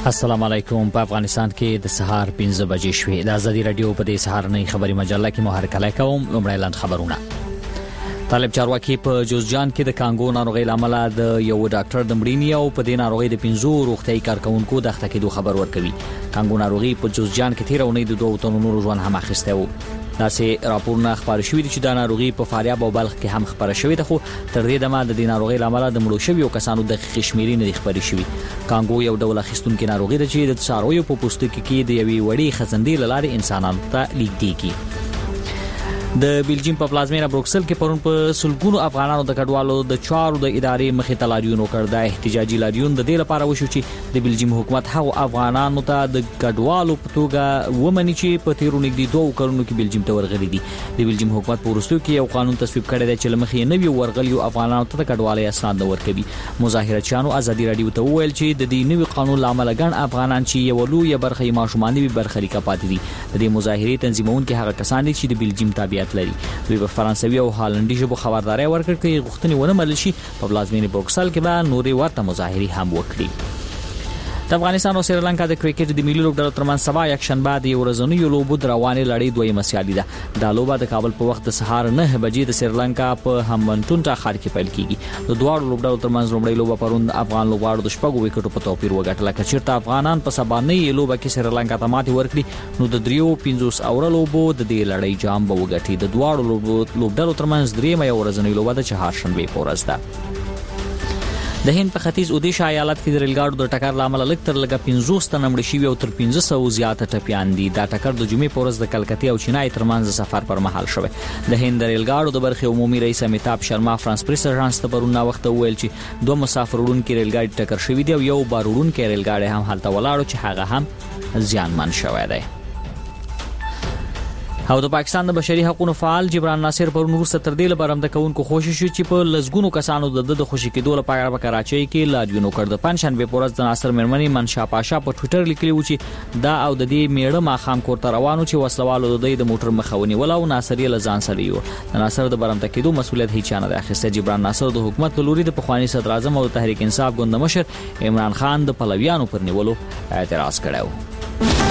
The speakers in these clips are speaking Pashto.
السلام علیکم. په افغانستان کې د سهار 5 بجې شوې. د ازادي رادیو په دې سهارنۍ خبري مجله کې مو هرکلی کوم. لومړی لاند خبرونه. طالب چارواکي په جوزجان کې د کانګو ناروغۍ لامل د یو ډاکټر د مړینې او په دې ناروغۍ د 15 روغتيایي کارکونکو د اخته کېدو خبر ورکوي. کانګو ناروغي په جوزجان کې تیر اونۍ د 2 تنو ژوند هم اخیسته و. داسې راپورونه خبر شوي دي چې د ناروغي په فاریاب او بلخ کې هم خبره شوې ده، خو تر دې دمه د ناروغي لامل د مړو شویو کسانو د خشميري نه خبرې شوي. کانګو یو ډول اخیستونکو ناروغي ده چې د څارویو په پوستکي کې د یوې وړې خزندې لاره انسانانو ته لیږديږي. د بلجیم په پلازمینه بروکسل کې پرون په سلګونو افغانانو د کډوالو د چارو د ادارې مخې ته لاریون وکړ. د احتجاجي لاریون د دې لپاره وشو چې د بلجیم حکومت هغو افغانانو ته د کډوالو په توګه ومني چې په تیرو نږدې 2 کلونو کې بلجیم ته ورغلي دي. د بلجیم حکومت په وروستیو کې یو قانون تصویب کړی دی چې لمخې نوي ورغلیو افغانانو ته د کډوالۍ اسناد نه ورکوي. مظاهرچیانو ازادي رادیو ته وویل چې د دې نوي قانون لامل ګڼ افغانان چې یو لوی برخه یې ماشومان دي برخلیک پاتې دي. د دې مظاهرې تنظیمونکو هغه کسان دي چې د بلجیم تابعیت لري. دوی په فرانسوي او هالندي ژبه خبرداري ورکړه چې غوښتنې ونه منل شي په پلازمینه بروکسل کې به نوري ورته مظاهرې هم وکړي. د افغانستان او سریلانکا د کرکټ د ملي لوبډلو ترمنځ سبا یکشنبه د یو ورځنیو لوبو د روانې لړۍ دویمه سیالي ده. دا لوبه د کابل په وخت د سهار 9 بجې د سریلانکا په همبنټونټا ښار کې پیل کیږي. د دوه لوبډلو ترمنځ لومړی لوبه پرون افغان لوبغاړو د شپږو وکټو په توپیر وګټله. کچیرته افغانان په سبانۍ لوبه کې سریلانکا ته ماتې ورکړي نو د 3-50 اور لوبو د دې لړۍ جام به وګټي. د دوه لوبډلو ترمنځ دریمه یو ورځنۍ لوبه د چهارشنبه په ورځ ده. د هند په ختیځ اودیشا ایالت کې د ریلګاډو د ټکر لامل لږ تر لږه 50 تنه مړ شوي او تر 1500 زیاته ټپیان دي. دا ټکر د جمعې په ورځ د کلکتې او چینای ترمنځ سفر پر مهال شوی. د هند ریلګاډو د برخې عمومي رئیس امیتاب شرما فرانس پریس اژانس ته پرون وخت ویل چې 2 مسافر وړونکي ریلګاډي ټکر شوی دی او یو بار وړونکي ریلګاډي هم هلته ولاړو چې هغه هم زیانمن شوی دی. او د پاکستان د بشري حقوقو فعال جبران ناصر پرون وروسته تر دې لپاره د کوونکو کوشش چې په لزګونو کسانو د خوشی کېدو لپاره په کراچۍ کې لاریون وکړ. د پنځشنبه په ورځ د ناصر مېرمنې منشا پاشا په ټوئیټر لیکلی و چې دا او د دې میړه ماخام کور ته روانو چې وسلوالو د موټر مخاوني ولا او ناصر یې لزان سره یو. د ناصر د برمته کېدو مسولیت هیڅ نه اخیسته. جبران ناصر د حکومت لوري د پخوانی صدر اعظم او تحریک انصاف ګوند مشر عمران خان د پلویانو پر نیولو اعتراض کړو.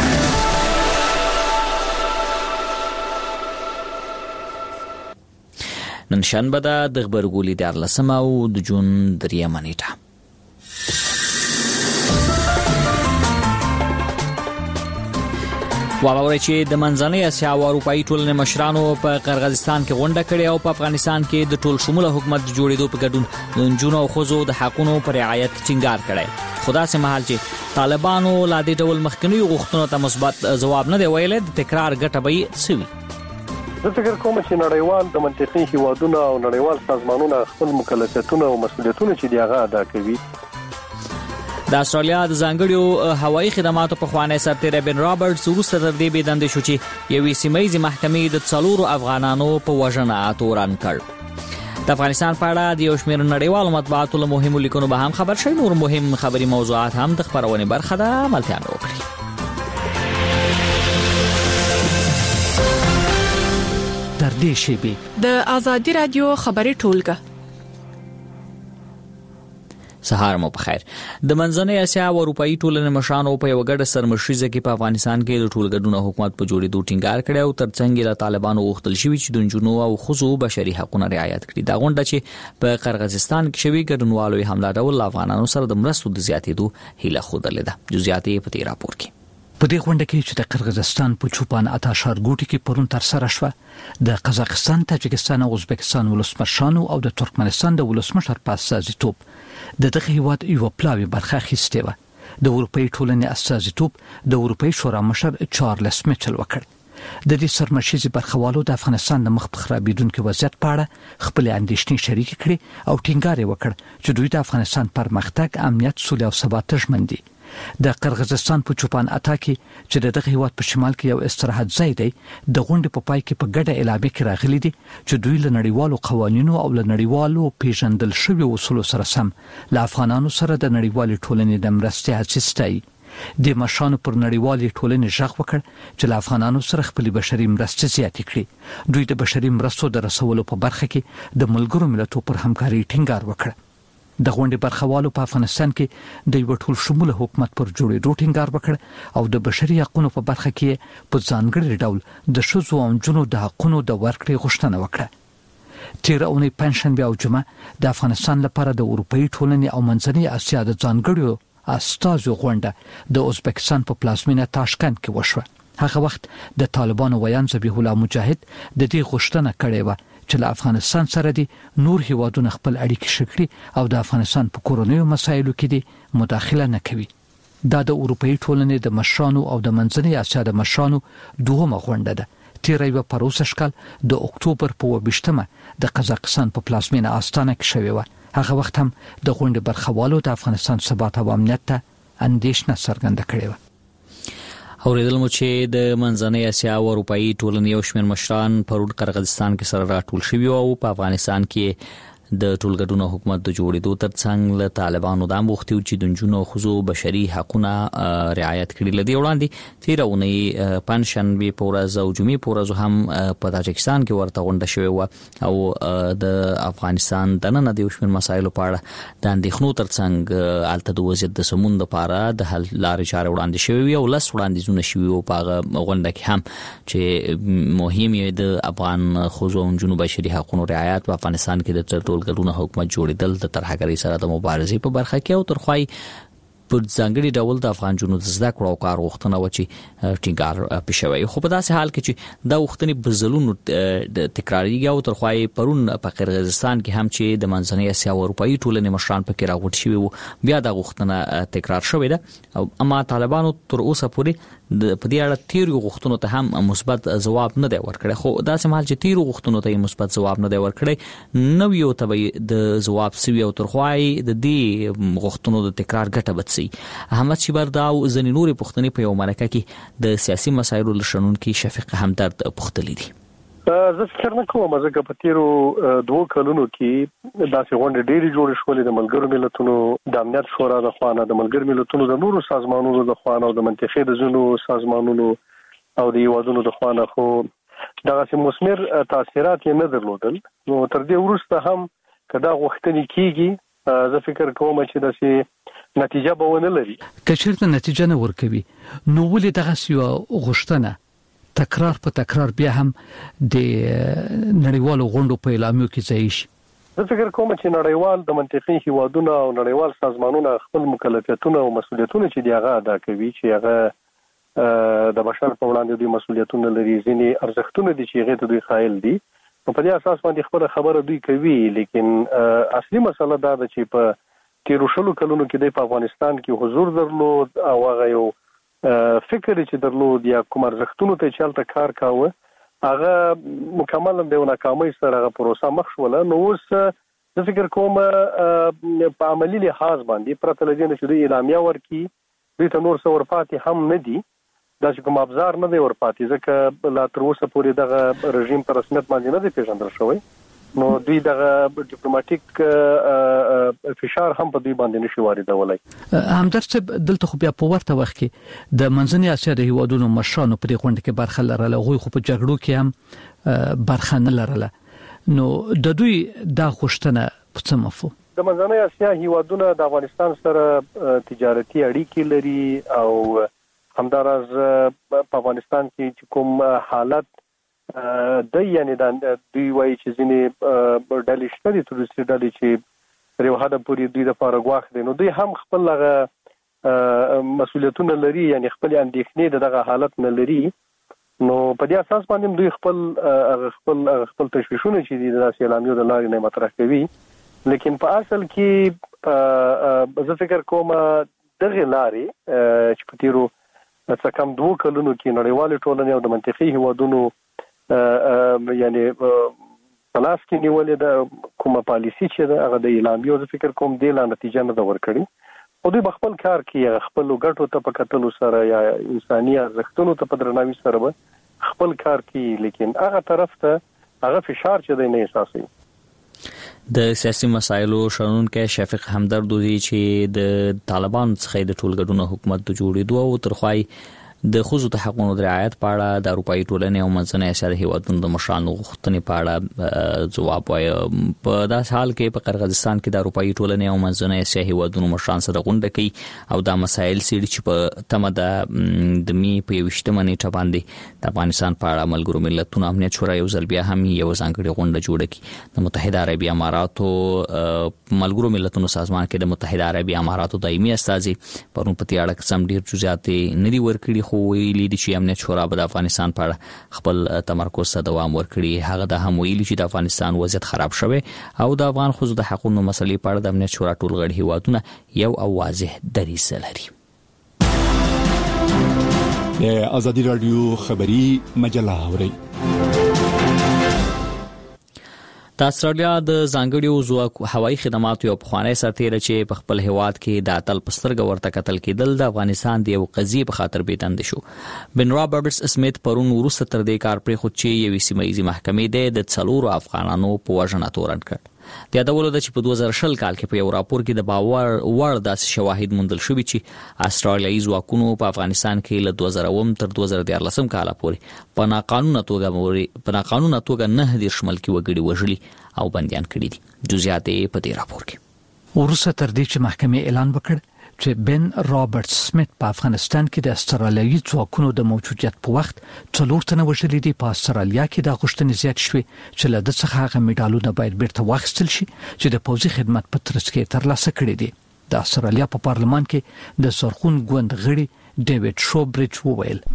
نن شنبه د خبرګولي د 14 او د جون 3 نیټه. واوري چې د منځنۍ اسیا او اروپאי ټولنې مشرانو په قرغیزستان کې غونډه کړې او په افغانستان کې د ټول شموله حکومت جوړېدو په ګډون د نجونو او ښځو د حقوقو پر رعایت ټینګار کړی. خدا سي محل چې طالبانو لا دې ډول مخکنی غوښتنو ته مثبت ځواب نه دی ویلي، د تکرار ګټه به سوي. زه فکر کوم چې نړیوال د منطقي هیوادونو او نړیوال سازمانونو خپل مکلفیتونه او مسؤلیتونه چې دی هغه ادا کوي. د استرالیا د ځانګړو هوایي خدماتو په خوانې سرتیر بن رابرټس وروسته تر دې بيدند شو چې یوې سیمایي محکمې د 4 افغانانو په وژنه اتوران کړ. د افغانستان په اړه د یو شمېر نړیوالو مطبوعاتو له مهمو لیکنو به هم خبر شوي. نور مهم خبري موضوعات هم د خبرونې برخه ده. ملتیا مې وکړي. در دې شیبه د ازادي رادیو خبري ټولګه. سهار مو بخیر. د منځنۍ اسیا او اروپאי ټولنې مشرانو په یو ګډه سرمشریزه کې په افغانستان کې د ټولګډونو حکومت په جوړېدو ټینګار کړی او ترڅنګ له طالبانو غوښتل شوی چې د نجونو او ښځو بشري حقوقونه رعایت کړي. دا غونډه چې په قرغیزستان کې شوی ګډونوالو حمله ډول افغانانو سره د مرستو د زیاتېدو هیله خوده لیده. جزئیات یې په دې راپور کې. په دې غونډه کې چې د قرغیزستان په چوپان اتا ښارګوټي کې پرون تر سره شوه، د قزاقستان، تاجکستان او ازبکستان ولسمشرانو او د ترکمنستان د ولسمشر په استازیتوب د دغه هیواد یو پلاوی برخه اخیستې وه. د اروپאי ټولنې استازیتوب د اروپאי شورا مشر چارلس میچل وکړ. د دې سرمشریزي برخوالو د افغانستان د مخ په خرابېدونکو وضعیت په اړه خپل اندېښنې شریک کړي او ټینګار یې وکړ چې دوی د افغانستان پرمختګ، امنیت، سولې او ثبات ژمن دي. د قرغیزستان په چوپان اتا کې چې دغه هیواد په شمال کې یو استراحت ځای دی، د غونډې په پای کې په ګډه اعلامیه کې راغلي دي چې دوی له نړیوالو قوانینو او له نړیوالو پیژندل شویو اصولو سره سم له افغانانو سره د نړیوالې ټولنې د مرستې هڅې ستایي. د مشرانو پر نړیوالې ټولنې ژغ وکړ چې له افغانانو سره خپل بشري مرستې زیاتې کړي. دوی د بشري مرستو د رسولو په برخه کې د ملګرو ملتونو پر همکاري ټینګار وکړ. د غونډې برخوالو په افغانستان کې د یو ټول شموله حکومت پر جوړېدو ټینګار وکړ او د بشري حقوقو په برخه کې په ځانګړي ډول د ښځو او نجونو د حقوقو د ورکړې غوښتنه وکړه. تیر اونۍ پنځشنبه او جمعه د افغانستان لپاره د اروپאי ټولنې او منځنۍ اسیا د ځانګړو استازو غونډه د ازبکستان په پلازمینه تاشکند کې وشوه. هغه وخت د طالبانو ویان ذبیح الله مجاهد د دې غوښتنه کړې و چې له افغانستان سره دي نور هیوادونه خپل اړیکې شکړي او د افغانستان په کورنیو مسایلو کې دي مداخله نه کوي. دا د اروپאי ټولنې د مشرانو او د منځنۍ اسیا د مشرانو دوهمه غونډه ده. تیر یو پروسه شکل د اکتوبر په 28مه د قزاقستان په پلازمینه آستانه کې شوی و. هغه وخت هم د غونډې برخوالو د افغانستان ثبات او امنیت ته اندېښنه څرګنده کړې و. اوریدل مو چې د منځنۍ اسیا او اروپאי ټولنې یو شمېر مشران پرون قرغیزستان کې سره راټول شوي او په افغانستان کې د ټولګډونو حکومت د جوړېدو ترڅنګ له طالبانو د مختیو چې د نجونو او ښځو بشري حقوقونه رعایت کړي. لدی وړاندې تیر اونۍ پنځشنبه په ورځ او جمعې په ورځ هم په تاجکستان کې ورته غونډه شوې و او د افغانستان د نن د شمېر مسایلو په اړه د اندېښنو ترڅنګ الته د وضعیت د سمون لپاره د حل لارې چارې وړاندې شوې او لس وړاندیزونه شوي او په غونډه کې هم چې مهم یې د افغان ښځو او نجونو بشري حقوقو رعایت په افغانستان کې د ټولګډونو حکومت جوړېدل د ترهګرۍ سره د مبارزې په برخه کې او ترخوای په ځانګړي ډول د افغان جنونو د زده کړو او کار غوښتنه و چې ټینګار پېښوي. خو په داسې حال کې چې دا غوښتنې بزلونو تکراریږي او ترخوای پرون په قرغیزستان کې هم چې د منځنۍ اسیا او اروپאי ټولنې مشران پکې راغونډ شوي وو بیا دا غوښتنه تکرار شوې ده او اما طالبانو تر اوسه پورې په دې اړه تیرو غوښتنو ته هم مثبت ځواب نه دی ورکړی. خو داسې مهال چې تیرو غوښتنو ته مثبت ځواب نه دی ورکړی نو یو ته د ځواب سوي او ترخوای د دې غوښتنو د تکرار ګټه بد سي. احمد شیبردا او ځنې نورې پوښتنې په یو مرکه کې د سیاسي مسایلو لشنونکو شفیق همدرد پوښتلې دي. زه فکر نه کوم چې په تیرو 2 کلونو کې داسې غونډې ډېری جوړې شولې د ملګرو ملتونو د امنیت شورا د خوانه د ملګرو ملتونو د نورو سازمانونو د خوانه او د منطقې د ځینو سازمانونو او د هیوادونو د خوانه خو دغه مثمر تاثیرات یې نه درلودل. نو تر دې وروسته هم کدا غوښتنې کیږي زه فکر کوم چې داسې نتیجه به ونه لري. که چېرته نتیجه نه ورکوي نو ولې دغه یو غوښتنه تکرار په تکرار بیا هم د نړیوالو غونډو په اعلامیو کې ځای شي؟ زه فکر کوم چې نړیوال د منطقې هیوادونه او نړیوال سازمانونه خپل مکلفیتونه او مسؤلیتونه چې دی هغه ادا کوي چې هغه د بشر په وړاندې دوی مسؤلیتونه لري ځینې ارزښتونه دي چې هغه ته دوی قایل دي نو په دې اساس باندې خپل خبره دوی کوي. لیکن اصلي مسله دا ده چې په تیرو شلو کلونو کې د افغانستان کې حضور درلود او هغه یو فکر چې درلود یا کوم ارزښتونو ته چلته کار کاوه هغه مکمل د ناکامۍ سره هغه پروسه مخ شوله. نو اوس زه فکر کوم په عملی لحاظ باندې پرته لدې چې د اعلامیه ورکی دوی ته نور څه ورپاتې هم نه دي دا چې کوم ابزار نه دی ورپاتې ځکه لا تر اوسه پورې دغه رژیم په رسمیت باندې نه دی پیژندل شوی. نو دوی دغه ډیپلوماټیک فشار هم په دوی باندې نشي واردولای. همدرد دلته خو بیا په ورته وخت کې د منځنۍ اسیا د هیوادونو مشرانو په دې غونډه کې برخه لرله غوي خو په جګړو کې هم برخه نه لرله. نو د دوی دا غوښتنه په څه مفهوم؟ د منځنۍ اسیا هیوادونه د افغانستان سره تجارتي اړیکې لري او همداراز په افغانستان کې کوم حالت د یعنی د دوی وایي چې ځینې ډلې شته دي تروریستي ډلې چې یو حد پورې دوی د پاراګواخ دي نو دوی هم خپل هغه مسؤلیتونه لري یعنی خپل اندېښنې دغه حالت نه لري. نو په دې اساس باندې دوی خپل تشویشونه چې دي د اعلامیو د لارې نه مطرح کوي. لیکن په اصل کې زه فکر کوم دغه لارې چې په تیرو څه کم 2 کلونو کې نړیوال ټولنې او د منطقې هیوادونو یعنی پلاس کې نیولې د کومه پالیسی چې هغه د اعلامیو زه فکر کوم د لا نتیجه نه دا ورکړي او دوی خپل کار کې خپل ګټو ته په کتلو سره یا انساني ارزښتونو ته په درناوي سره به خپل کار کوي. لیکن هغه طرف ته هغه فشار چې د نه احساسي. د سیاسي مسایلو شنونکو شفیق همدرد دوی چې د طالبان څخه د ټولګډونو حکومت د جوړېدو او ترخوای د ښځو د حقوقو د رعایت په اړه د اروپאי ټولنې او منځنۍ اسیا د هیوادونو د مشرانو غوښتنې په اړه ځواب وايي. په داس حال کې په قرغیزستان کې د اروپאי ټولنې او منځنۍ اسیا هیوادونو مشران سره غونډه کوي او دا مسایل سړي چې په تمه د می په 28 نیټه باندې د افغانستان په اړه ملګرو ملتونو امنیت شورا یو ځل بیا هم یو ځانګړي غونډه جوړه کړي. د متحده عربی اماراتو ملګرو ملتونو سازمان کې د متحده عربی اماراتو دایمي استازي پرون په تیاړه قسم ډیر جزئیات نه دی ورکړي، خو ویلي دي چې امنیت شورا به د افغانستان په اړه خپل تمرکز ته دوام ورکړي. هغه د هم ویلي چې د افغانستان وضعیت خراب شوی او د افغان ښځو د حقوقو مسلې په اړه د امنیت شورا ټول غړي هیوادونه یو او واضح دریځ لري. د ازادي رادیو خبری مجله اوري. د استرالیا د ځانګړیو هوایي خدماتو یو پخوانی سرتیری چې په خپل هیواد کې د اتل پسترګ ورته قتل کېدل د افغانستان د یو قضیې په خاطر بېدند شو. بن رابرټس سمیت پرون وروسته تر دې کار پرې خو چې یو سیمایي محکمې د 4 افغانانو په وژنه تورن کړ. د یادولو د چې په 2020 کال کې په یو راپور کې د باور وړ داسې شواهد موندل شوي چې استرالیایي ځواکونو په افغانستان کې له 2000 تر 2014 کال پورې په ناقانونه توګه 19 ملکي وګړي وژلي او بنديان کړي دي. جزئیات په دې راپور کې ورسره تر دې چې محکمې اعلان وکړ چې بن رابرټ سمیت په افغانستان کې د استرالیایي ځواکونو د موجودیت په وخت 4 تنه وژل دي. په استرالیا کې د غوښتنې زیات شوي چې له د څخه هغه میډالونه باید بیرته واخیستل شي چې د پوځي خدمت په ترڅ کې ترلاسه کړي دي. د استرالیا په پارلمان کې د سرخون ګوند غړي ډیوډ شوبریج وویل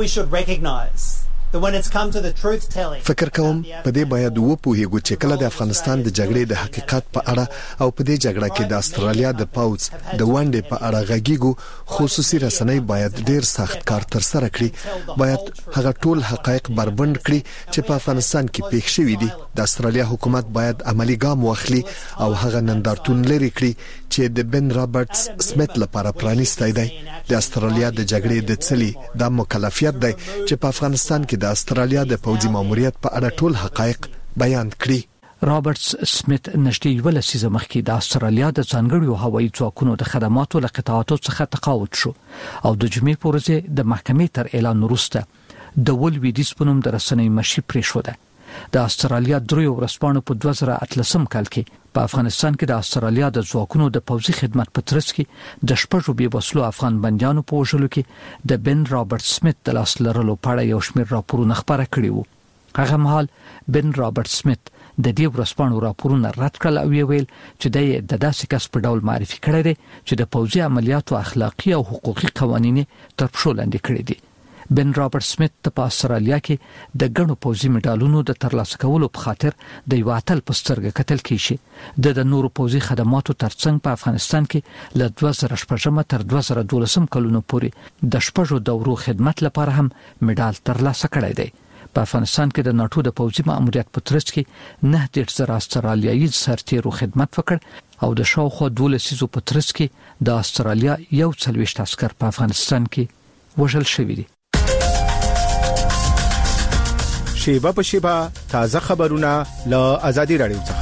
فکر کوم په دې باید وپوهیږو چې کله د افغانستان د جګړې د حقیقت په اړه او په دې جګړه کې د استرالیا د پوځ د ونډې په اړه غږیږو. خصوصي رسنۍ باید ډیر سخت کار تر سره کړي، باید هغه ټول حقایق بربند کړي چې په افغانستان کې پیښ شوي دي. د استرالیا حکومت باید عملی ګام واخلي او هغه نندارتون لري کړي چې د بن رابرټس سمیت لپاره پرانیستی دی. د استرالیا د جګړې د څلي د مکلفیت دی چې په افغانستان کې د استرالیا د پوځي ماموریت په اړه ټول حقایق بیان کړي. رابرټس سمیت نشټي یو لسیزه مخکې د استرالیا د ځانګړیو هوایي ځواکونو د خدماتو له قطاعاتو څخه تقاعد شو او د جمعې په ورځ د محکمې تر اعلان وروسته د ولویدیس په نوم د رسنۍ مشي پرې شو. د استرالیا دریو ورځپاڼو په 2018 کال کې په افغانستان کې د استرالیا د ځواکونو د پوځي خدمت په ترڅ کې د شپږو بېوسلو افغان بنديانو په وژلو کې د بن رابرټ سمیت د لاس لرلو په اړه یو شمېر راپورونه خپاره کړي وو. هغه مهال بن رابرټ سمیت د دې ورځپاڼو راپورونه رد کړل او ویل چې د داسې کس په ډول معرفي کړی دی چې د پوځي عملیاتو اخلاقی او حقوقي قوانین تر پښو لاندې کړی دي. بن رابرټ سمیت په استرالیا کې د ګڼو پوځي میډالونو د ترلاسه کولو په خاطر د یو اتل په سترګه کتل کیږي. د نورو پوځي خدماتو ترڅنګ په افغانستان کې له 2014 تر 2012 کلونو پورې د شپږو دورو خدمت لپاره هم میډال ترلاسه کړی دی. په افغانستان کې د ناتو د پوځي ماموریت په ترڅ کې 9 استرالیایي سرتیرو خدمت وکړ او د شاوخوا 12 په ترڅ کې د استرالیا یو 40 عسكر په افغانستان کې وژل شوي دي. شیبه په شیبه تازه خبرونه له ازادي رادیو څخه.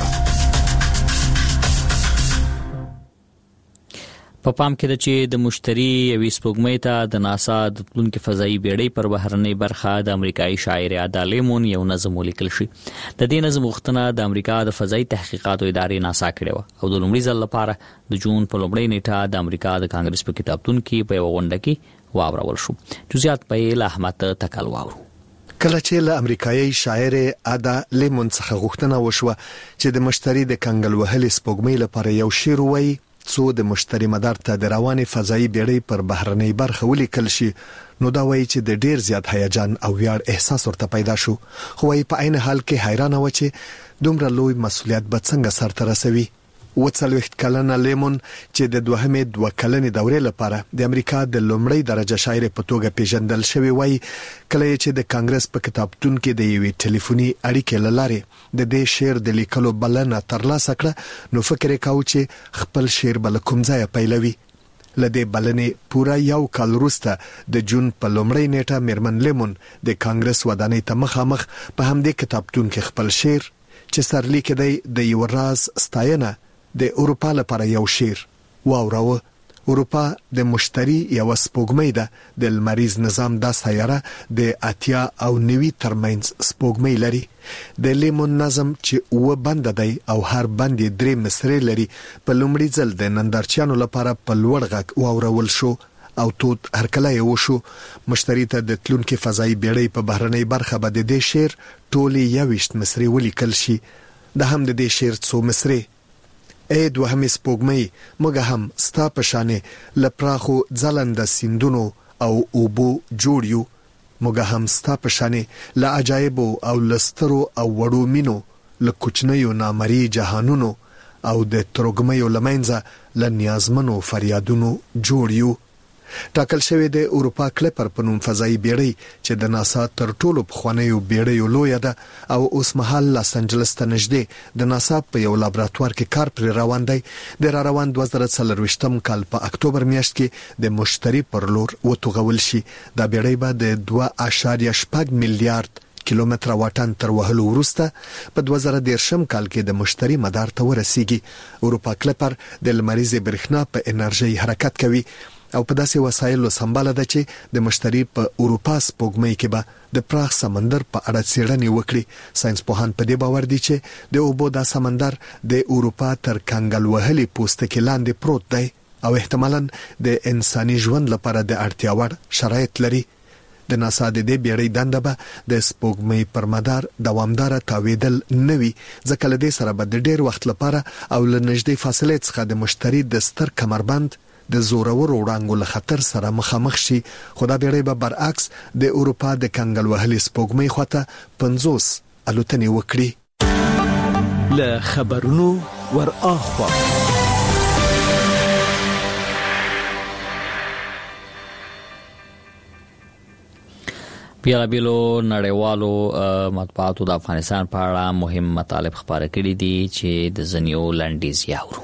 په پام کې ده چې د مشتري یوې سپوږمۍ ته د ناسا د تلونکي فضایي بیړۍ پر بهرنۍ برخه د امریکایي شاعر ادا لیمون یو نظم ولیکل شي. د دې نظم غوښتنه د امریکا د فضایي تحقیقاتو ادارې ناسا کړې و او د لومړي ځل لپاره د جون په لومړۍ نیټه د امریکا د کانګرس په کتابتون کې په یو غونډه کې واورول شو. جزئیات په احمد تکل واورو. کله چې له امریکایي شاعر ادا لیمون څخه غوښتنه وشوه چې د مشتري د کنګل وهلې سپوږمۍ لپاره یو شعر وایي څو د مشتري مدار ته د روانې فضایي بیړۍ پر بهرنۍ برخه ولیکل شي، نو دا وایي چې د ډیر زیات هیجان او ویاړ احساس ورته پیدا شو. خو وايي په عین حال کې حیرانه و چې دومره لوی مسؤلیت به څنګه سرته رسوي. 40 کلنه لیمون چې د دوهمې 2 کلنې دورې لپاره د امریکا د لومړی درجه شاعر په توګه پیژندل شوی وای، کله چې د کانګرس په کتابتون کې د یوې ټلیفوني اړیکې لاره د دې شعر د لیکلو بلنه ترلاسه کړه، نو فکر وکاو چې خپل شعر بل کوم ځای پیلوي. لدې بلنې پورا یو کال وروسته د جون په لومړۍ نیټه میرمن لیمون د کانګرس ودانۍ ته مخامخ په همدې کتابتون کې خپل شعر چې سرلیک دی د یو راز ستاینه د اروپا لپاره یو شعر واوراوه اروپا د مشتري یو سپوږمۍ ده د لمریز نظام دا سیاره د 80 او 90 ترمنځ سپوږمۍ لري د لیمون نظم چې و بند دی او هر بند 3 مصرې لري په لومړي ځل د نندارچیانو لپاره په لوړ غږ واورول شو او توت هرکله یو شو مشتري ته د تلونکو فضایي بیړۍ په بهرنۍ برخه باندې د شیر ټولي 21 مصرې ولیکل شي د هم د دې شیر څو مصرې اې دوهمې سپوږمۍ موږ هم ستا په شانې لپراخو ځلنده سیندونو او اوبو جوړ یو موږ هم ستا په شانې لا عجایب او لسترو او وړو مینو لکوچنیو نامرئی جهانونو او د ترګمېو لمنځه لنیازمنو فریادونو جوړ یو ټاکل شوی د اروپا کلیپر په نوم فضایي بیړۍ چې د ناسا تر ټولو پخوانیو بیړیو لوی ده او اوس مهال لاس انجلس ته نږدې د ناسا په یو لابراتوار کې کار پر روان دی د روان 2024م کال په اکتوبر میاشت کې د مشتري پر لور وتوغول شي دا بیړۍ به د 2.8 میلیارډ کیلومتر واټن تر وهلو وروسته په 2013 کال کې د مشتري مدار ته ورسیږي اروپا کلیپر د لمریزې برېښنا په انرژي حرکت کوي او په داسې وسایلو سمباله ده چې د مشتري په اروپا سپوږمۍ کې به د پراخ سمندر په اړه څېړنې وکړي ساينس پوهان په دې باور دي چې د اوبو دا سمندر د اروپا تر کنګل وهلي پوستکي لاندې پروت دی او احتمالاً د انساني ژوند لپاره د اړتیا وړ شرایط لري د ناسا د دې بیړۍ دنده به د سپوږمۍ پر مدار دوامدار تاویدل نوي ځکه له دې سره به د ډیر وخت لپاره او له نږدې فاصلې څخه د مشتري د ستر کمربند د زورور وړانګو له خطر سره مخامخ شي خدا بیړۍ به برعکس د اروپا د کنګل وهلي سپوږمۍ خواته 50 الوتنې وکړي له خبرونو ور اخوا بیلابیلو نړیوالو مطبوعاتو د افغانستان په اړه مهم مطالب خبره کړي دي چې د زنیو لنډیز یاورو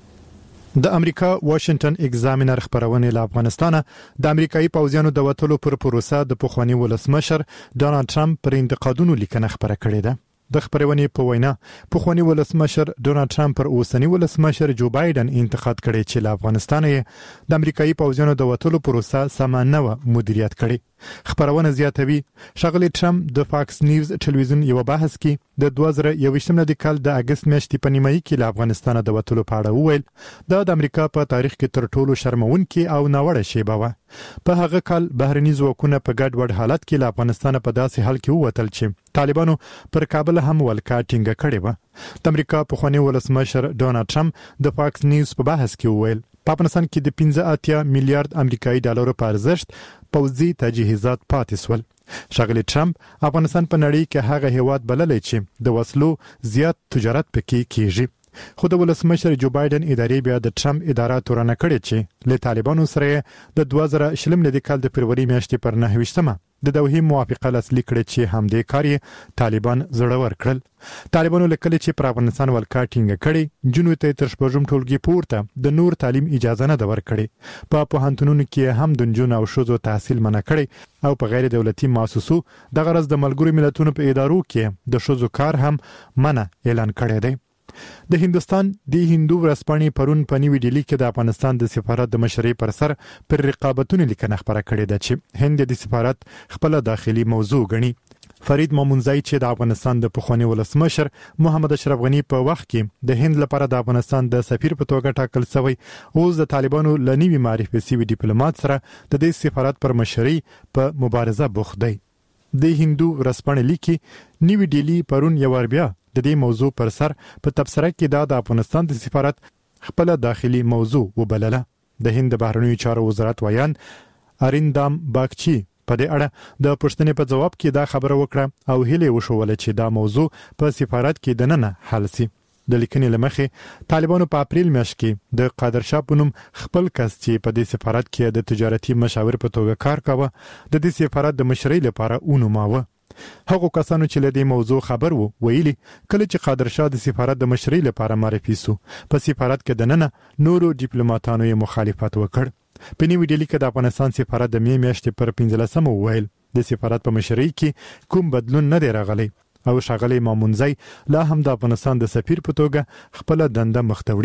د امریکا واشنگټن ایگزامینر خبرونه له افغانستانه د امریکایي پوځیانو د وټلو پر پروسه د پخوانی ولسمشر ډونالد ټرمپ پر انتقادونو لیکنه خبره کړې ده د خبرونه په وینا پخوانی ولسمشر ډونالد ټرمپ پر اوسنی ولسمشر جو بایدن انتقاد کړي چې له افغانستان د امریکایي پوځیانو د وټلو پروسه سمانه مدیریت کړي خبرونه زیاتوي شغلی ټرمپ د فاکس نیوز ټلویزیون یو بحث کې د 2021 کال د اگست میاشتې په نیمایي کې له افغانستان د وټلو په اړه وویل د امریکا په تاریخ کې تر ټولو شرمونکي او ناوړه شیبه و په هغه کال بهرني ځواکونه په ګډ وډ حالت کې له افغانستان په داسې حال کې ووتل چې طالبانو پر کابل هم ولکا ټینګه کړې و د امریکا پخوانی ولسمشر ډونالد ټرمپ د فاکس نیوز په بحث کې وویل په افغانستان کې د 15 میلیارډ امریکایي ډالرو په ارزښت پوځي تجهیزات پاتې سول شغلی ټرمپ افغانستان په نړۍ کې هغه هیواد بللی چې د وسلو زیات تجارت پکې کیږي خو د ولسمشر جو بایدن ادارې بیا د ټرمپ اداره تورنه کړې چې له طالبانو سره د 2020 کال د فروری میاشتې پر 9 د دوحې موافقه لاسلیک کړې چې همدې کار طالبان زړور کړل طالبانو لیکل چې پر افغانستان ولکا ټینګه کړي جنوب ته تر شپږم ټولګي پورته د نور تعلیم اجازه نه ورکړي په پوهنتونونو کې هم د نجونو او ښځو تحصیل منع کړي او په غیر دولتي مؤسسو د غرض د ملګرو ملتونو په ادارو کې د ښځو کار هم منع اعلان کړی دی د هندستان د هندو ورځپاڼې پرون په نیو ډیلی کې د افغانستان د سفارت د مشرۍ پر سر پر رقابتونو لیکنه خبره کړې ده چې هند د سفارت خپل داخلي موضوع غني فرید مامونزای چې د افغانستان د پخوانی ولسمشر محمد اشرف غنی په وخت کې د هند لپاره د افغانستان د سفیر په توګه ټاکل شوی اوس د طالبانو لنیوي معرفي شوی ډیپلوماټ سره د دې سفارت پر مشرۍ په مبارزه بوخت دی د هندو ورځپاڼې لیکي نیو ډیلی پرون یو بیا د دې موضوع پر سر په تبصره کې د افغانستان د سفارت خپل داخلي موضوع وبلله د هند بهرنیو چارو وزارت ویان اریندام باگچی په دې اړه د پښتنې په جواب کې دا خبره وکړه او هیله وشوله چې دا موضوع په سفارت کې دننه حل شي د لیکنې لمخې طالبانو په اپریل میاشت کې د قادر شاه پونم خپل کس چې په دې سفارت کې د تجارتي مشاور په توګه کار کاوه د دې سفارت د مشرۍ لپاره اونوماوه هغه کسانو چې له دې موضوع خبر وو ویلي کله چې قادر شاه د سفارت د مشرۍ لپاره معرفي سو په سفارت کې دننه نورو ډیپلوماټانو یې مخالفت وکړ په نیو ډیلی کې د افغانستان سفارت د می میاشتې پر 15 وویل د سفارت په مشرۍ کې کوم بدلون نه دی راغلی او شغلی مامونزای لا هم د افغانستان د سفیر په توګه خپل دنده مختوړي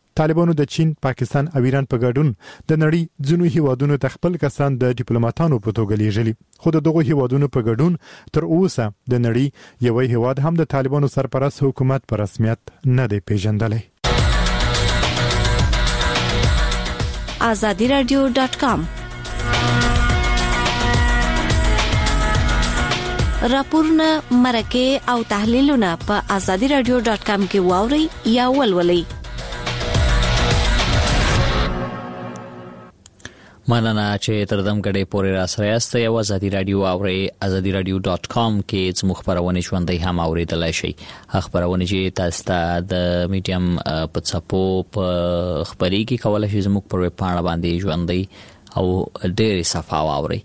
طالبانو د چین، پاکستان او ایران په ګډون د نړۍ ځینو هیوادونو ته خپل کسان د ډیپلوماټانو په توګه لیږلي، خو دغه هیوادونو په ګډون تر اوسه د نړۍ یو هیواد هم د طالبانو سرپرست حکومت په رسمیت نه دی پیژندلی. azadiradio.com راپورونه، مرکه او تحلیلونه په azadiradio.com کې واوري یا ولولئ. مننه چې تر دم کډې پورې را سره یاست. یو ازادي رادیو اوري azadiradio.com کې زموږ خبرونه ژوندۍ هم اوریدلای شئ. خبرونه چې تاسو ته د میډیم په څپو په خبري کې کولای شئ زموږ پر ویب پاڼه باندې ژوندۍ او ډېر صفه واوري.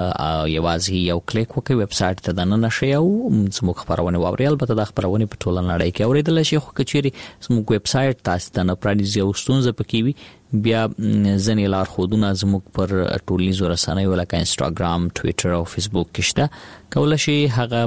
یوازې یو کلیک وکړئ ویب سټ ته دننه شئ او زموږ خبرونه واورئ. البته د خبرونه په ټوله نړۍ کې اوریدل شي، خو کچېری زموږ ویب سټ تاسو ته نه پرانیزي او ستونزه پکې وي، بیا ځنې لار خودونه زموږ پر ټولنیزو رسنیو لکه انستګرام، ټوئیټر او فیسبوک کې شته. کولای شي هغه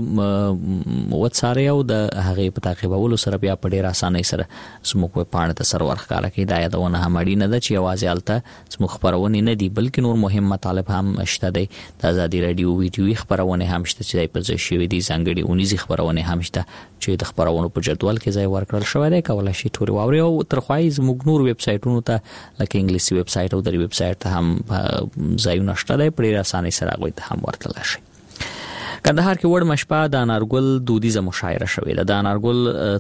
وڅارئ او د هغه په تعقیبولو سره بیا په ډېر اسانۍ سره زموږ په پاڼه ته سر ورخکاره کې دا یادونه هم اړینه ده چې یوازې الته زموږ خبرونه نه دي بلکې نور مهم مطالب هم شته دي. د ازادي رادیو ویډیوي خبرونه هم شته چې په ځای شوي دي، ځانګړي اونیزي خبرونه هم شته چې د خبرونو په جدول کې ځای ورکړل شوی دی. کولای شي ټول واوري او ترخوای زموږ نور ویب سټونو ته لکه انګلیسي ویب سټ او د ویب سټ ته هم ځایونه شته دی، په ډېر اسانۍ سره هغوی ته هم ورتللی شي. کندهار کې وړ مشپه د انارګل دودیزه مشاعره شوې ده. د انارګل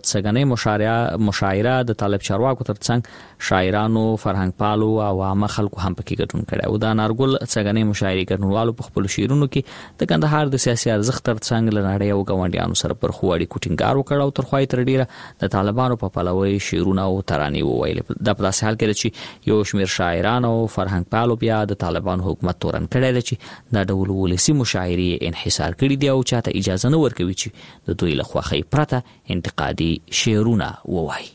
څنګهنۍ مشاعره د طالب چارواکو ترڅنګ شاعرانو، فرهنګ پالو او عامه خلکو هم پکې ګډون کړی او د انارګل څنګهنۍ مشاعرې ګډونوالو په خپل شعرونو کې د کندهار د سیاسي ارزښت ترڅنګ له نړۍ او ګاونډیانو سره پر خو اړیکو ټینګار وکړ او ترخوای تر ډیره د طالبانو په پلوي شعرونه او ترانې وویل. د په داسې حال کې چې یو شمېر شاعران او فرهنګ پالو بیا د طالبانو حکومت تورن کړی دی چې دا ډول ولسي مشاعرې انحصار کړي دی او چاته اجازه نه ورکوي چې د دوی له خوښۍ پرته انتقادي شعرونه ووایي.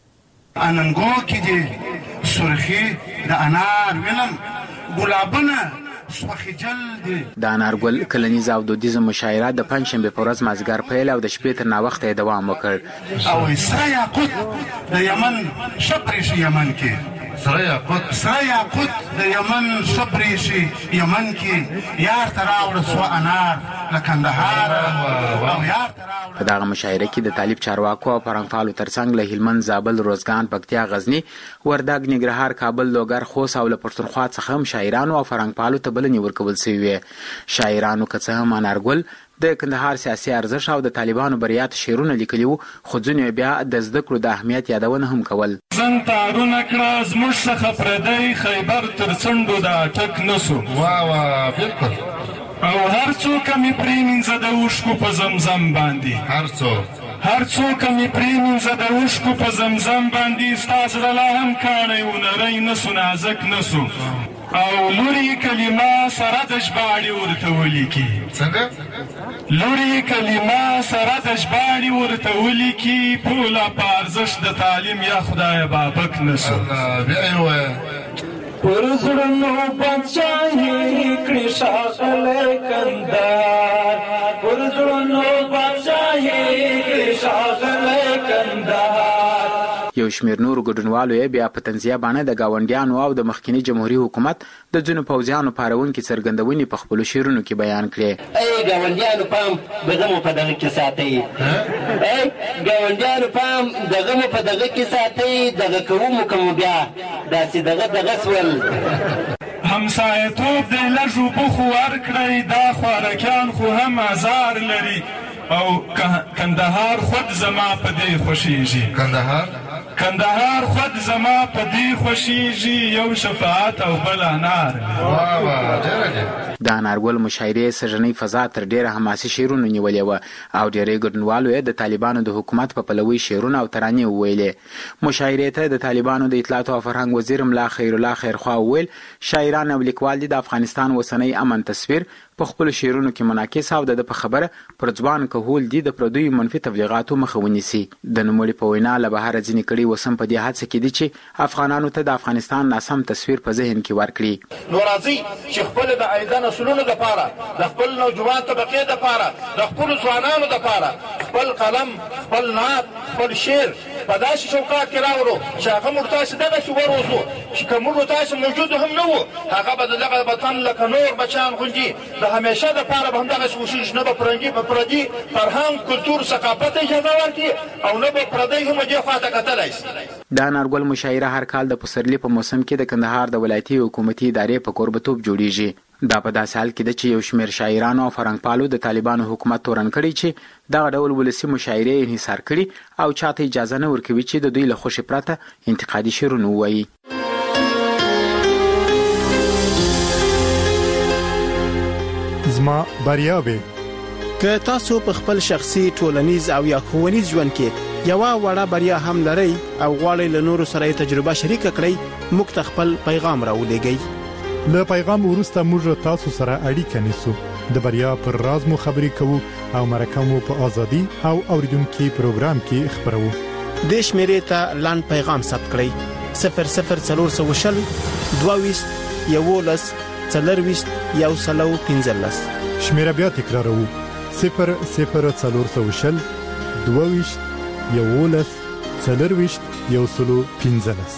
اننګو کې دي سرخي د انار وینم ګلابونه سوخي جلد. د انارګل کلنیزه او دودیزه مشاعره د پنځشنبه په ورځ مازیګر پیل او د شپې تر ناوخته دوام وکړ. او اسرا یاقوت د یمن شپریش یمن کې سره یاقوت د یمن شپریشي یمن کې یار تراوړ سو انار لکندهار او یار تراوړ. په دغه مشاعره کې د طالب چارواکو او فرهنګپالو ترڅنګ له هلمند، زابل، روزګان، پکتیا، غزنی، وردګ، ننګرهار، کابل، لوګر، خوست او له پښتونخوا څخه هم شاعرانو او فرهنګپالو ته بلنې ورکول شوې. شاعرانو که څه هم انارګل د کندهار سیاسي ارزښت او د طالبانو بریات شعرونه لیکلي وو، خو ځینې بیا د زده کړو د اهمیت یادونه هم کول. زن تارونه کړه زموږ څخه پردی خیبر تر څنډو د اټک نسو. بالکل. او هر څوک مې پرېمینځه د اوښکو په زمزم باندې، هر څوک مې پرېمینځه د اوښکو په زمزم باندې، ستا زړه لا هم کاڼی و نری نسو، نازک نسو. او لوري کلمه سره د ژباړې ورته ولیکي. څنګه؟ لوري کلمه سره د ژباړې ورته ولیکي، پوله په ارزښت د تعلیم یا خدای بابک نسو. پر زړونو بادشاهي کړي ښاغلی کندهار، پر زړونو بادشاهي کړي ښاغلی کندهار. یو شمېر نورو ګډونوالو یې بیا په طنزیه باندې د ګاونډیانو او د مخکینی جمهوریت حکومت د ځینو پوځیانو پارونکي څرګندونې په خپلو شعرونو کې بیان کړې. ای ګاونډیانو پام دغه مو په دغه کې ساتئ، ای ګاونډیانو پام دغه مو په دغه کې ساتئ، دغه کوو مو کوم بیا داسې دغه سول. همسایتوب د لږ اوبه خو ورکړئ، دا خوارکیان خو هم ازار لري. او کندهار خود زما په دې خوښیږي، کندهار خود زما په دې خوښیږي، یو شفاعت او بل انار. د انارګل مشاعرې سږنۍ فضا تر ډیره حماسي شعرونو نیولې وه او ډیری ګډونوالو یې د طالبانو د حکومت په پلوي شعرونه او ترانې وویلې. مشاعرې ته د طالبانو د اطلاعات او فرهنګ وزیر ملا خیر الله خیرخوا وویل شاعران او لیکوال دي د افغانستان اوسنی امن تصویر په خپل شعرونو کې منعکس او د په خبره پر ځوان کهول دي د پردیو منفي تبلیغاتو مخه ونیسي. د نوموړي په وینا له بهر ځینې کړي وسم په دې هڅه کې دي چې افغانانو ته د افغانستان ناسم تصویر په ذهن کې ورکړي. نو راځي چې خپل د عیدانو نسلونو لپاره، د خپل نوجوان طبقې لپاره، د خپل ځوانانو لپاره خپل قلم خپل نعت خپل شعر په داسې چوکاټ کې راوړو چې هغه موږ تاسې دغسې وروځو چې که موږ تاسې موجود هم نه وو هغه به د دغه وطن لکه نور بچیان غوندې د همیشه دپاره به همدغسې وشي نه به پردي فرهنګ کلتور ثقافت اجازه ورکړي او نه به پردی هم دې خوا ته کتلی شي. دا انارګل مشاعره هر کال د پسرلي په موسم کې د کندهار د ولایتي حکومتي ادارې په کوربتوب جوړیږي. دا په داسې حال کې ده چې یو شمېر شاعرانو او فرهنګپالو د طالبانو حکومت تورن کړی چې دغه ډول ولسي مشاعرې انحصار کړي او چاته اجازه نه ورکوي چې د دوی له خوښې پرته انتقادي شعرونه ووایي. زما بریاوې که تاسو په خپل شخصي ټولنیز او یا ښوونیز ژوند کې یوه وړه بریا هم لرئ او غواړئ له نورو سره تجربه شریکه کړئ موږ ته خپل پیغام راولېږئ. له پیغام وروسته موږ تاسو سره اړیکه نیسو، د بریا پر راز مو خبرې کوو او مرکه مو په ازادي او اوریدونکو پروګرام کې خبرو. د شمیرې ته لاند پیغام ثبت کړئ 00420 22 11 40 115. شمیره بیا تکراروو 00420 22 11 40 115.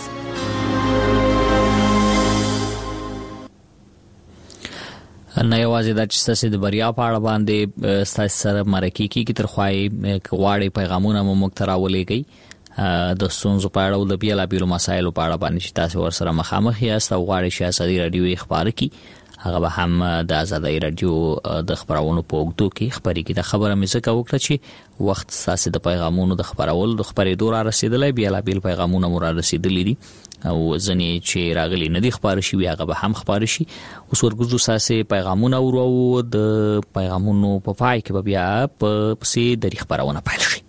نه یوازې دا چې ستاسو د بریا په اړه باندې ستاسو سره مرکه کیږي تر خوای غواړي پیغامونه مو مختراولېږي د ستونزو په اړه او د بیلابیلو مسایلو په اړه باندې چې تاسو ورسره مخامخ یاست او غواړئ چې ازادي رادیو خبرونه کوي هغه به هم د ازادي رادیو د خبرونو په وګړو کې خبرې کې د خبره مې څه وکړه چې وخت تاسو د پیغامونو د خبرولو د خبرې دور رسیدلې بیلابیل پیغامونه مو را رسیدلې دي او ځنې چې راغلي نه دي خبر شي هغه به هم خبر شي. اوس ورګوزو ساسي پیغامونه ورو د پیغامونو په پای کې به بیا په سي د خبرونه پایل شي.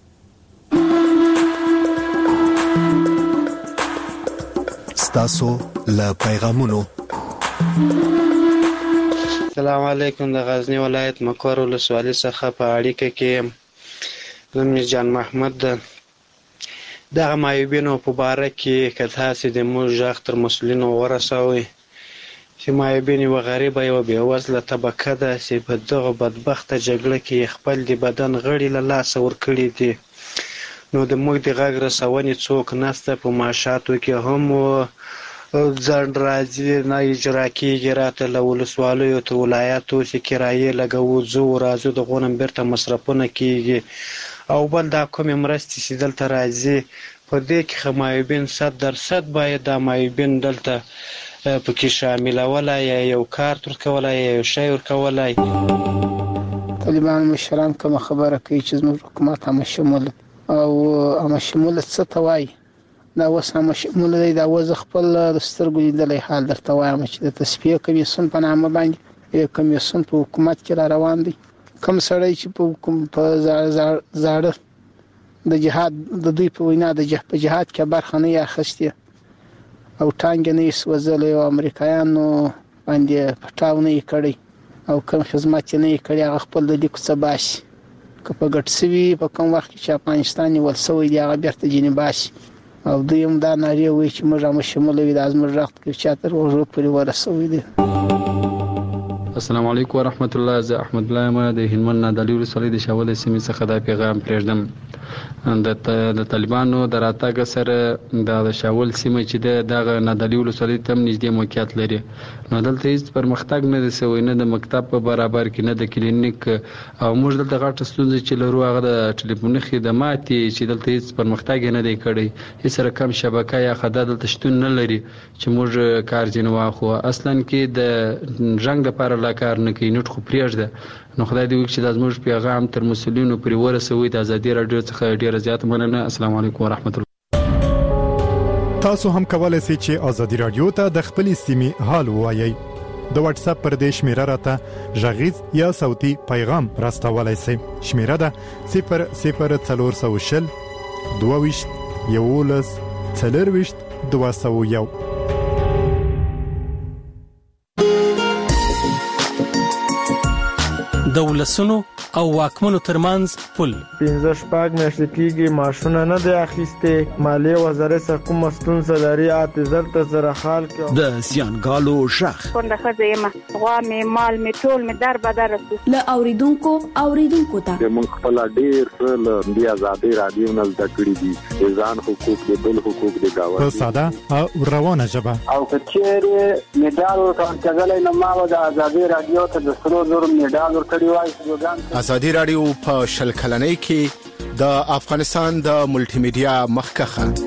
ستاسو له پیغامونو. السلام علیکم. د غزنی ولایت مکور ولسوالۍ څخه په اړیکه کې نوم جان محمد ده. دغه معیوبینو په باره کې که تاسې د موږ غږ تر مسؤلینو ورسوئ چې معیوبین یوه غریبه یوه بېوزله طبقه ده چې په دغه بدبخته جګړه کې خپل د بدن غړي له لاسه ورکړي دي، نو د موږ د غږ رسونې څوک نشته. په معاشاتو کې هم ځنډ راځي، نه اجرا کېږي. راته له ولسوالیو تر ولایاتو چې کرایې لګوو ځو راځو دغو نه بیرته مصرفونه کېږي. او بل دا کومې مرستې چې دلته راځي په دې کې معیوبین 100% باید دا معیوبین دلته پکې شاملولی یا یو کارت ورکولی یا یو شی ورکولی. طالبان مشران کومه خبره کوي چې زموږ حکومت همه شمول او همه شمول څه ته وایي دا اوس همه شمول دی. دا اوس خپل د سترګو لیدلی حال درته وایم چې د تصفیه کمیسیون په نامه باندې کمیسیون په حکومت کې را روان دی. کوم سړی چې په زاړه د جهاد د دوی په وینا د جهاد کې برخه نه اخیستې او ټانګ نه سوځلې او امریکایانو باندې پټاو نه کړی او کوم خدمت نه کړی هغه خپل د لیک څه باسي که په ګټ سوي په کوم وخت چې افغانستان ول سوي دی هغه بیرته جنې باسي او دوی هم دا ناری وي چې موږ هم شمول وي د ازمر رخت کې چاتر ورو پرې ورسوي دي. السلام علیکم ورحمت الله. زه احمد الله ما د هلمند نادعلي ولسوالۍ د شاول سیمې څخه دا پیغام پرېږدم. د طالبانو د راتګ سره د شاول سیمه چې د نادعلي ولسوالۍ ته نږدې موقعیت لري، نو دلته هیڅ پرمختګ نه دی شوی، نه د مکتب په برابر کې نه د کلینیک، او موږ دلته غټه ستونزه چې لرو هغه د ټلیفوني خدمات چې دلته هیڅ پرمختګ نه دی کړی، هیڅ رقم شبکه یا خدای دلته شتون نه لري چې موږ کار ځینې واخلو. اصلا کې د رنګ لپاره لا کار نه کوي، نوټ خو پرېږده. نو خدای دې وکړي چې د زموږ پیغام تر مسؤلینو پرې ورسوي. د ازادي رادیو څخه ډیره زیاته مننه. السلام علیکم ورحمت الله. تاسو هم کولای شئ چې ازادي رادیو ته د خپل سیمې حال ووایئ. د واتس اپ پر دې شمیره راته غږیز یا صوتي پیغام راستولای شئ. شمیره ده 00420 22 11 40 201. د ولسونو او واکمنو ترمنځ پل 15 شپږ میاشتې کېږي ماشونه نه دی اخیستې مالیه وزارت څخه کومه ستونزه لري اعتذار ته سره حال کوي د زیانګالو ژغ څنګه ښځه یم غوا مې مال مې ټول مې در بدر رسو له اوریدونکو ته موږ خپل ډیر څه د آزادۍ رادیو نه زده کړي دي ځان حقوق د بل حقوق د گاوند په ساده او روانه ژبه او کچېره میډال ورکړل نو ما د آزادۍ رادیو ته د 300 میډال ورکړی وای آزادي رادیو په شل کلنۍ کې د افغانستان د ملټي میډیا مخکخه